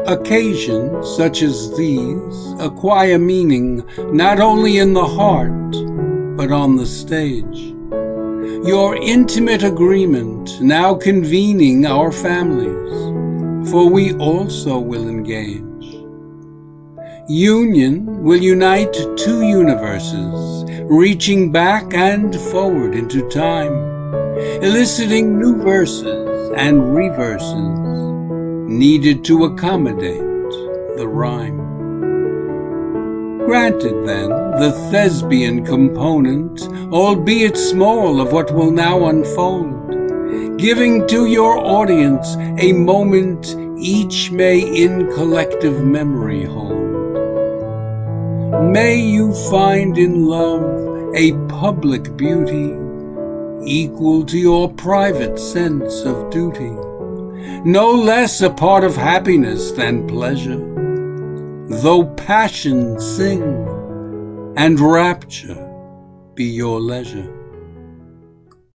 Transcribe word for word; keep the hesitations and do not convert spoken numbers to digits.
Occasions such as these acquire meaning not only in the heart, but on the stage. Your intimate agreement now convening our families, for we also will engage. Union will unite two universes, reaching back and forward into time, eliciting new verses and reverses, needed to accommodate the rhyme. Granted then the thespian component, albeit small, of what will now unfold, giving to your audience a moment each may in collective memory hold. May you find in love a public beauty equal to your private sense of duty, no less a part of happiness than pleasure, though passion sing and rapture be your leisure.